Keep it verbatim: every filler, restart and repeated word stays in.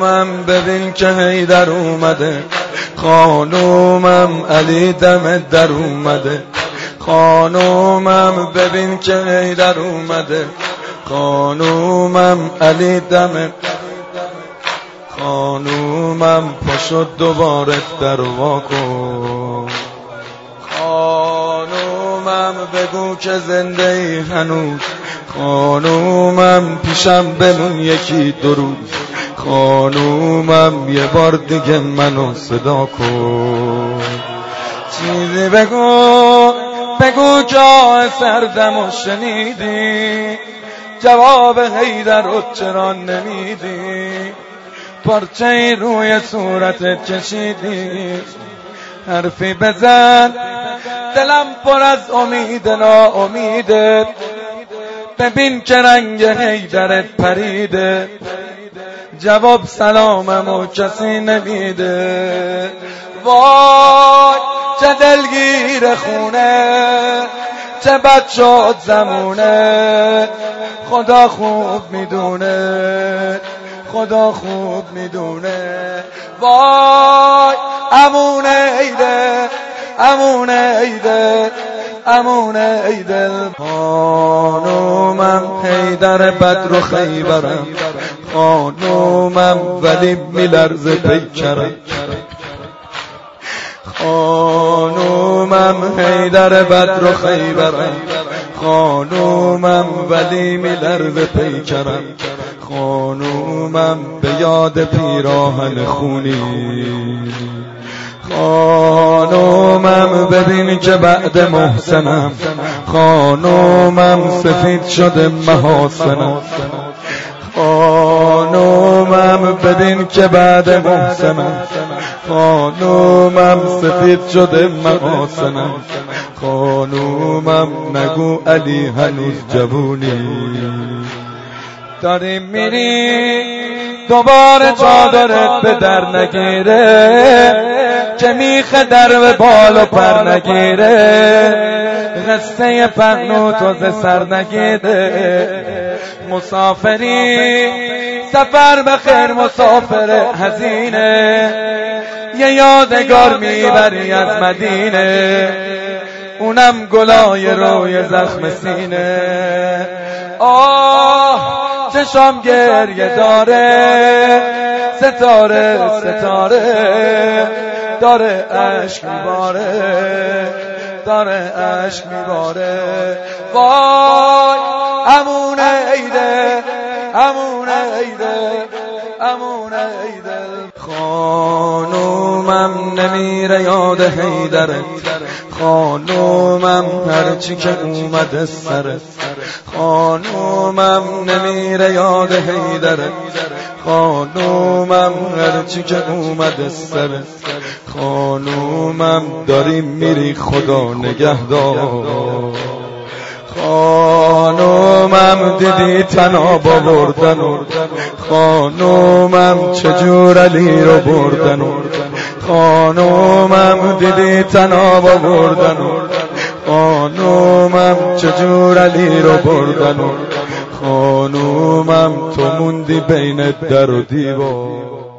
خانومم ببین که حیدر اومده، خانومم علی دم در اومده، خانومم ببین که حیدر اومده، خانومم علی دم، خانومم پاشو دوباره در واکن، خانومم بگو که زنده ای هنوز، خانومم پیشم بمون یکی دو روز، خانومم یه بار دیگه منو صدا کن، چیزی بگو بگو جای سردمو شنیدی، جواب حیدر رو چرا نمیدی، پارچه روی صورتت کشیدی، حرفی بزن دلم پر از امید ناامیده، ببین که رنگ حیدرت پریده، جواب سلاممو کسی نمیده، وای چه دلگیر خونه، چه بد شد زمونه، خدا خوب میدونه، خدا خوب میدونه، وای امونه ایده، امونه ایده، امونه ایده، خانومم حیدر بدر و خیبرم، خانومم ولی میلرزه پیکرم، خانومم حیدر بدر و خیبرم، خانومم ولی میلرزه پیکرم، خانومم به یاد پیراهن خونی، خانومم ببین که بعد محسنم، خانومم سفید شده محاسنم، خانومم ببین که بعد محسنم، خانومم سفید شده محاسنم، خانومم نگو علی هنوز جوونی، داری میری دوباره چادرت به در نگیره، که میخه در به بال و پر نگیره، قصه پهنو ز سر نگیره، مسافری سفر بخیر مسافر هزینه، یه یادگار میبری از مدینه، اونم گلای روی زخم سینه، آه چشام گریه داره، ستاره ستاره داره عشق میباره، داره عشق میباره، وای امونه ایده، امونه ایده، امونه ایده، خانومم نمیره یاد حیدرت، خانومم هرچی که اومده سرت، خانومم نمیره یاد حیدرت، خانومم هرچی که اومده سرت، خانومم داری میری خدا نگهدار، خانومم دیدی تناب بردن، خانومم چجور علی رو بردن، خانومم دیدی تناب بردن، خانومم چجور علی رو بردن، خانومم تو موندی بین در و دیوار.